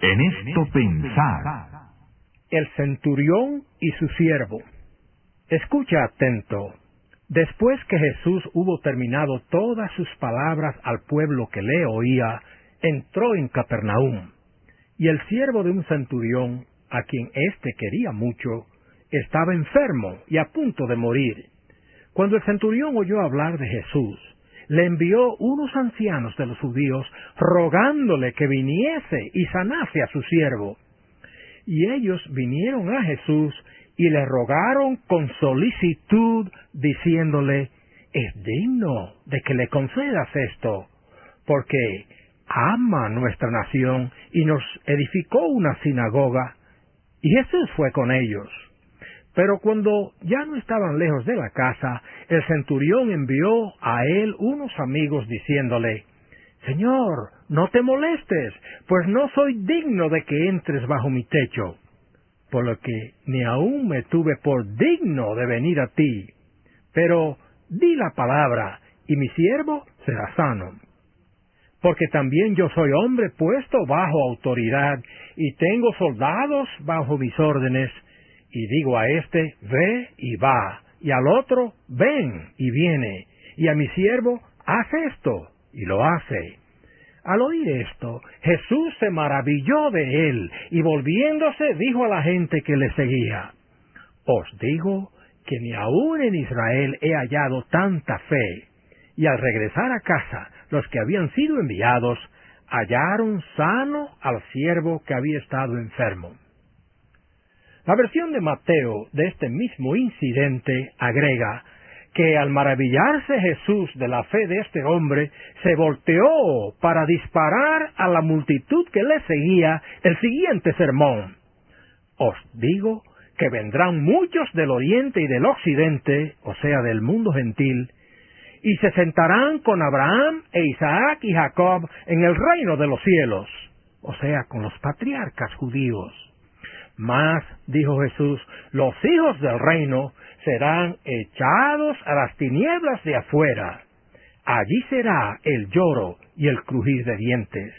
En esto pensar. El centurión y su siervo. Escucha atento. Después que Jesús hubo terminado todas sus palabras al pueblo que le oía, entró en Capernaum. Y el siervo de un centurión, a quien éste quería mucho, estaba enfermo y a punto de morir. Cuando el centurión oyó hablar de Jesús, le envió unos ancianos de los judíos rogándole que viniese y sanase a su siervo. Y ellos vinieron a Jesús y le rogaron con solicitud, diciéndole: es digno de que le concedas esto, porque ama nuestra nación y nos edificó una sinagoga. Y Jesús fue con ellos. Pero cuando ya no estaban lejos de la casa, el centurión envió a él unos amigos diciéndole: Señor, no te molestes, pues no soy digno de que entres bajo mi techo, por lo que ni aun me tuve por digno de venir a ti. Pero di la palabra, y mi siervo será sano. Porque también yo soy hombre puesto bajo autoridad, y tengo soldados bajo mis órdenes, y digo a este: ve y va, y al otro: ven y viene, y a mi siervo: haz esto, y lo hace. Al oír esto, Jesús se maravilló de él, y volviéndose dijo a la gente que le seguía: os digo que ni aun en Israel he hallado tanta fe. Y al regresar a casa, los que habían sido enviados hallaron sano al siervo que había estado enfermo. La versión de Mateo de este mismo incidente agrega que al maravillarse Jesús de la fe de este hombre, se volteó para disparar a la multitud que le seguía el siguiente sermón: os digo que vendrán muchos del oriente y del occidente, o sea, del mundo gentil, y se sentarán con Abraham e Isaac y Jacob en el reino de los cielos, o sea, con los patriarcas judíos. Mas, dijo Jesús, los hijos del reino serán echados a las tinieblas de afuera. Allí será el lloro y el crujir de dientes.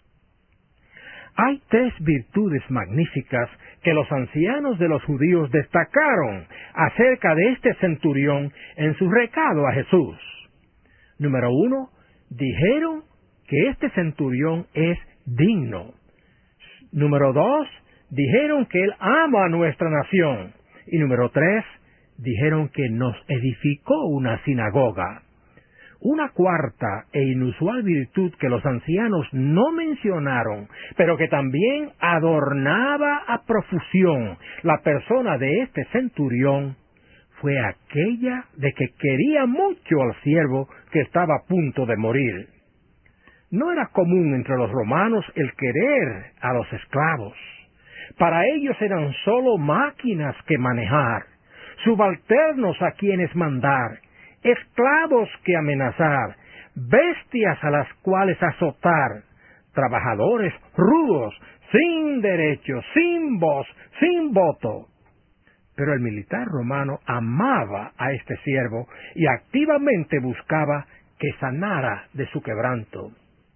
Hay tres virtudes magníficas que los ancianos de los judíos destacaron acerca de este centurión en su recado a Jesús. Número 1, dijeron que este centurión es digno. Número 2, dijeron que él ama a nuestra nación. Y número 3, dijeron que nos edificó una sinagoga. Una cuarta e inusual virtud que los ancianos no mencionaron, pero que también adornaba a profusión la persona de este centurión, fue aquella de que quería mucho al siervo que estaba a punto de morir. No era común entre los romanos el querer a los esclavos. Para ellos eran sólo máquinas que manejar, subalternos a quienes mandar, esclavos que amenazar, bestias a las cuales azotar, trabajadores rudos, sin derechos, sin voz, sin voto. Pero el militar romano amaba a este siervo y activamente buscaba que sanara de su quebranto.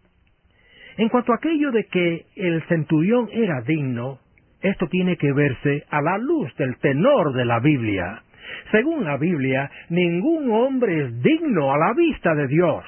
En cuanto a aquello de que el centurión era digno, esto tiene que verse a la luz del tenor de la Biblia. Según la Biblia, ningún hombre es digno a la vista de Dios.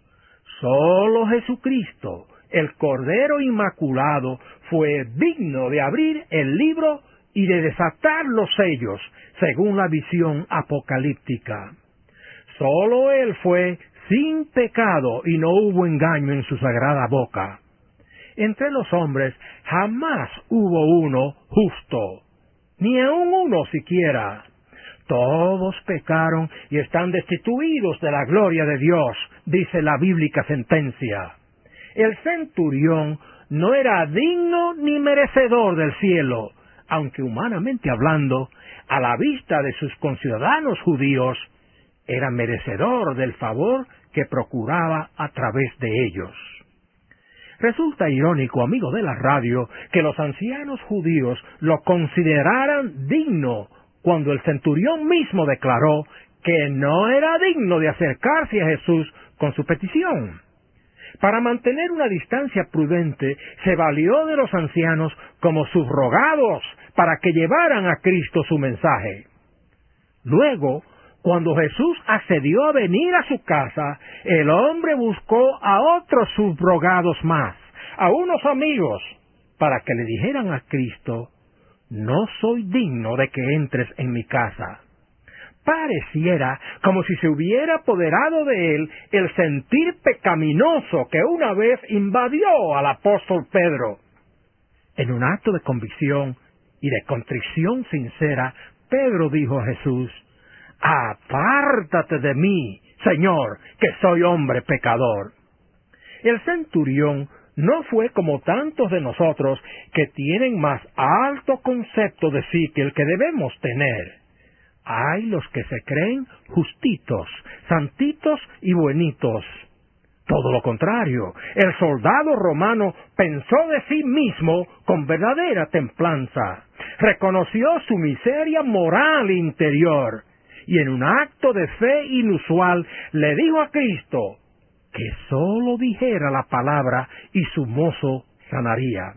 Solo Jesucristo, el Cordero Inmaculado, fue digno de abrir el libro y de desatar los sellos, según la visión apocalíptica. Solo Él fue sin pecado y no hubo engaño en su sagrada boca. Entre los hombres jamás hubo uno justo, ni aun uno siquiera. Todos pecaron y están destituidos de la gloria de Dios, dice la bíblica sentencia. El centurión no era digno ni merecedor del cielo, aunque humanamente hablando, a la vista de sus conciudadanos judíos, era merecedor del favor que procuraba a través de ellos. Resulta irónico, amigo de la radio, que los ancianos judíos lo consideraran digno cuando el centurión mismo declaró que no era digno de acercarse a Jesús con su petición. Para mantener una distancia prudente, se valió de los ancianos como subrogados para que llevaran a Cristo su mensaje. Luego, cuando Jesús accedió a venir a su casa, el hombre buscó a otros subrogados más, a unos amigos, para que le dijeran a Cristo: «No soy digno de que entres en mi casa». Pareciera como si se hubiera apoderado de él el sentir pecaminoso que una vez invadió al apóstol Pedro. En un acto de convicción y de contrición sincera, Pedro dijo a Jesús: «Apártate de mí, Señor, que soy hombre pecador». El centurión no fue como tantos de nosotros que tienen más alto concepto de sí que el que debemos tener. Hay los que se creen justitos, santitos y buenitos. Todo lo contrario, el soldado romano pensó de sí mismo con verdadera templanza, reconoció su miseria moral interior, y en un acto de fe inusual le dijo a Cristo que sólo dijera la palabra y su mozo sanaría.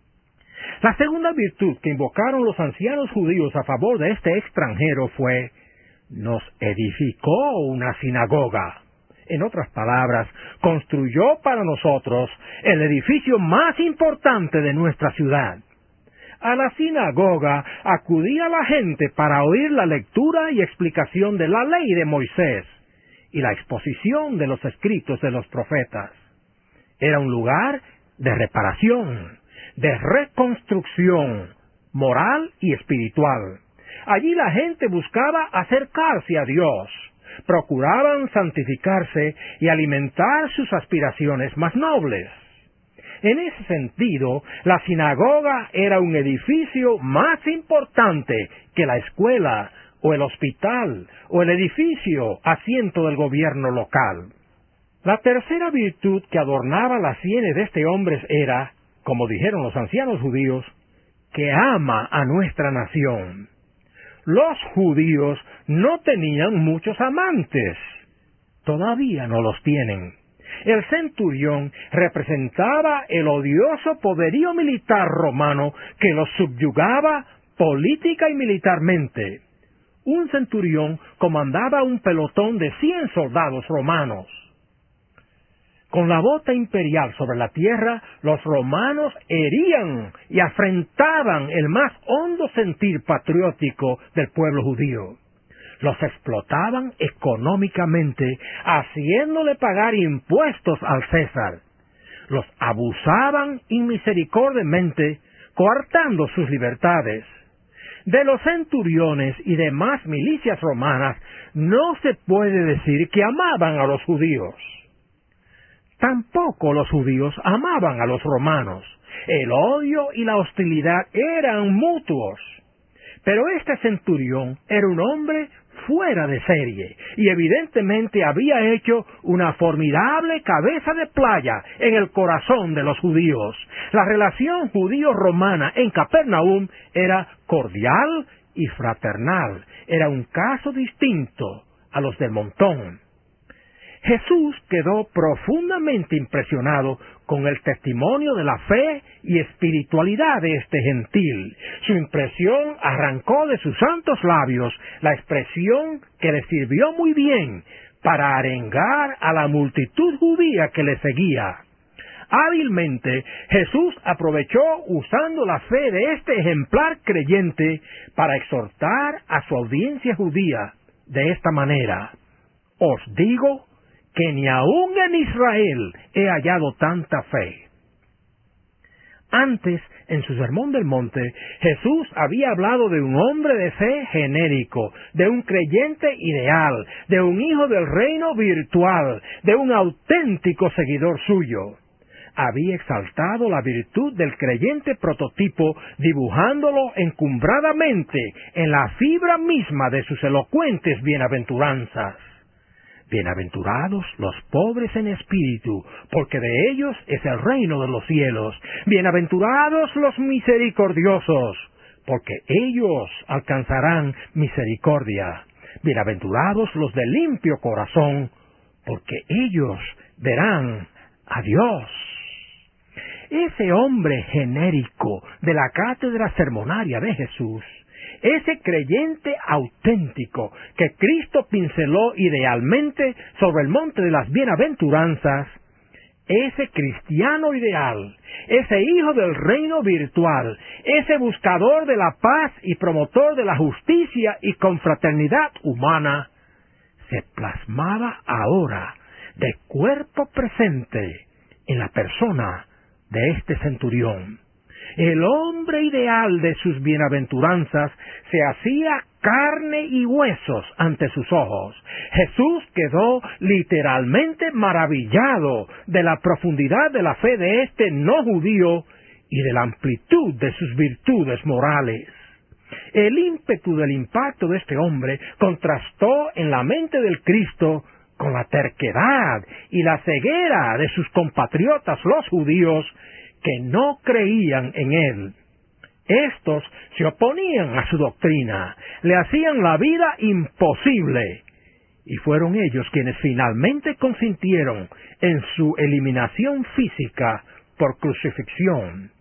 La segunda virtud que invocaron los ancianos judíos a favor de este extranjero fue: nos edificó una sinagoga. En otras palabras, construyó para nosotros el edificio más importante de nuestra ciudad. A la sinagoga acudía la gente para oír la lectura y explicación de la ley de Moisés y la exposición de los escritos de los profetas. Era un lugar de reparación, de reconstrucción moral y espiritual. Allí la gente buscaba acercarse a Dios, procuraban santificarse y alimentar sus aspiraciones más nobles. En ese sentido, la sinagoga era un edificio más importante que la escuela o el hospital o el edificio asiento del gobierno local. La tercera virtud que adornaba las sienes de este hombre era, como dijeron los ancianos judíos, que ama a nuestra nación. Los judíos no tenían muchos amantes. Todavía no los tienen. El centurión representaba el odioso poderío militar romano que los subyugaba política y militarmente. Un centurión comandaba un pelotón de 100 soldados romanos. Con la bota imperial sobre la tierra, los romanos herían y afrentaban el más hondo sentir patriótico del pueblo judío. Los explotaban económicamente, haciéndole pagar impuestos al César. Los abusaban inmisericordiamente, coartando sus libertades. De los centuriones y demás milicias romanas no se puede decir que amaban a los judíos. Tampoco los judíos amaban a los romanos. El odio y la hostilidad eran mutuos. Pero este centurión era un hombre fuera de serie y evidentemente había hecho una formidable cabeza de playa en el corazón de los judíos. La relación judío-romana en Capernaum era cordial y fraternal. Era un caso distinto a los del montón. Jesús quedó profundamente impresionado con el testimonio de la fe y espiritualidad de este gentil. Su impresión arrancó de sus santos labios la expresión que le sirvió muy bien para arengar a la multitud judía que le seguía. Hábilmente, Jesús aprovechó usando la fe de este ejemplar creyente para exhortar a su audiencia judía de esta manera: os digo que ni aun en Israel he hallado tanta fe. Antes, en su Sermón del Monte, Jesús había hablado de un hombre de fe genérico, de un creyente ideal, de un hijo del reino virtual, de un auténtico seguidor suyo. Había exaltado la virtud del creyente prototipo, dibujándolo encumbradamente en la fibra misma de sus elocuentes bienaventuranzas. Bienaventurados los pobres en espíritu, porque de ellos es el reino de los cielos. Bienaventurados los misericordiosos, porque ellos alcanzarán misericordia. Bienaventurados los de limpio corazón, porque ellos verán a Dios. Ese hombre genérico de la cátedra sermonaria de Jesús, ese creyente auténtico que Cristo pinceló idealmente sobre el monte de las bienaventuranzas, ese cristiano ideal, ese hijo del reino virtual, ese buscador de la paz y promotor de la justicia y confraternidad humana, se plasmaba ahora de cuerpo presente en la persona de este centurión. El hombre ideal de sus bienaventuranzas se hacía carne y huesos ante sus ojos. Jesús quedó literalmente maravillado de la profundidad de la fe de este no judío y de la amplitud de sus virtudes morales. El ímpetu del impacto de este hombre contrastó en la mente del Cristo con la terquedad y la ceguera de sus compatriotas los judíos que no creían en él. Estos se oponían a su doctrina, le hacían la vida imposible, y fueron ellos quienes finalmente consintieron en su eliminación física por crucifixión.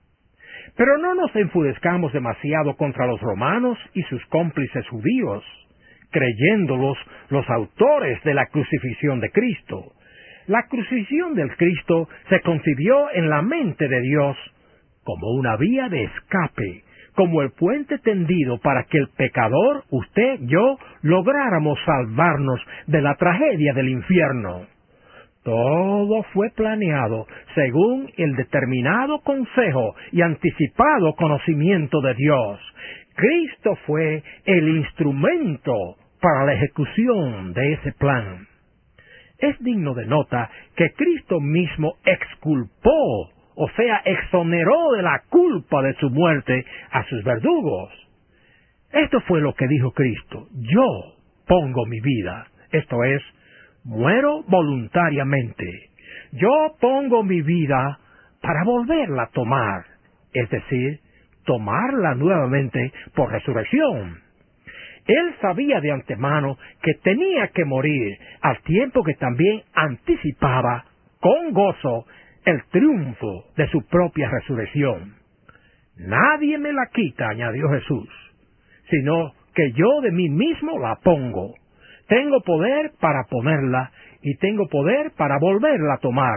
Pero no nos enfurezcamos demasiado contra los romanos y sus cómplices judíos, creyéndolos los autores de la crucifixión de Cristo. La crucifixión del Cristo se concibió en la mente de Dios como una vía de escape, como el puente tendido para que el pecador, usted, yo, lográramos salvarnos de la tragedia del infierno. Todo fue planeado según el determinado consejo y anticipado conocimiento de Dios. Cristo fue el instrumento para la ejecución de ese plan. Es digno de nota que Cristo mismo exculpó, o sea, exoneró de la culpa de su muerte a sus verdugos. Esto fue lo que dijo Cristo: yo pongo mi vida, esto es, muero voluntariamente. Yo pongo mi vida para volverla a tomar, es decir, tomarla nuevamente por resurrección. Él sabía de antemano que tenía que morir, al tiempo que también anticipaba con gozo el triunfo de su propia resurrección. Nadie me la quita, añadió Jesús, sino que yo de mí mismo la pongo. Tengo poder para ponerla y tengo poder para volverla a tomar.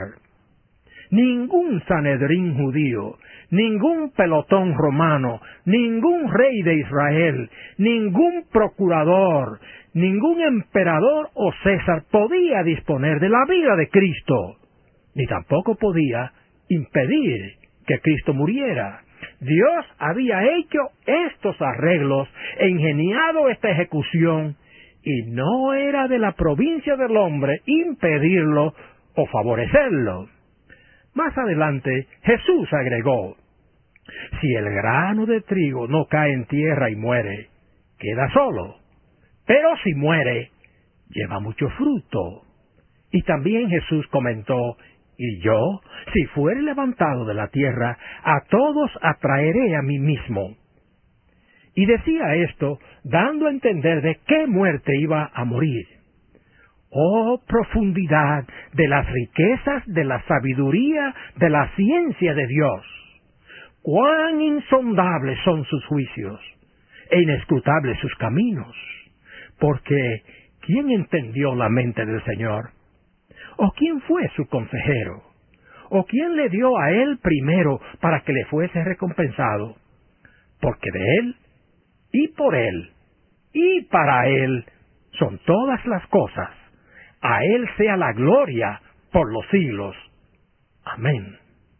Ningún Sanedrín judío, ningún pelotón romano, ningún rey de Israel, ningún procurador, ningún emperador o César podía disponer de la vida de Cristo, ni tampoco podía impedir que Cristo muriera. Dios había hecho estos arreglos e ingeniado esta ejecución, y no era de la provincia del hombre impedirlo o favorecerlo. Más adelante, Jesús agregó: si el grano de trigo no cae en tierra y muere, queda solo, pero si muere, lleva mucho fruto. Y también Jesús comentó: y yo, si fuere levantado de la tierra, a todos atraeré a mí mismo. Y decía esto dando a entender de qué muerte iba a morir. ¡Oh, profundidad de las riquezas de la sabiduría de la ciencia de Dios! ¡Cuán insondables son sus juicios e inescrutables sus caminos! Porque, ¿quién entendió la mente del Señor? ¿O quién fue su consejero? ¿O quién le dio a él primero para que le fuese recompensado? Porque de él, y por él, y para él son todas las cosas. A él sea la gloria por los siglos. Amén.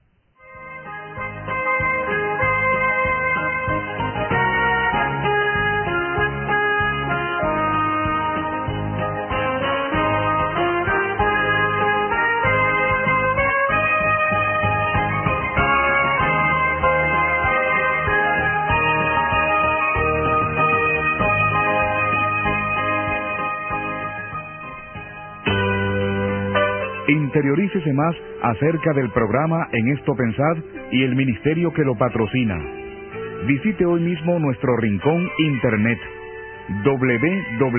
Interiorícese más acerca del programa En Esto Pensad y el ministerio que lo patrocina. Visite hoy mismo nuestro rincón internet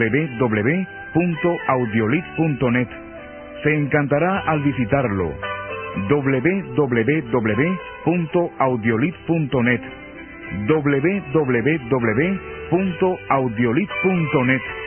www.audiolit.net. Se encantará al visitarlo. www.audiolith.net www.audiolith.net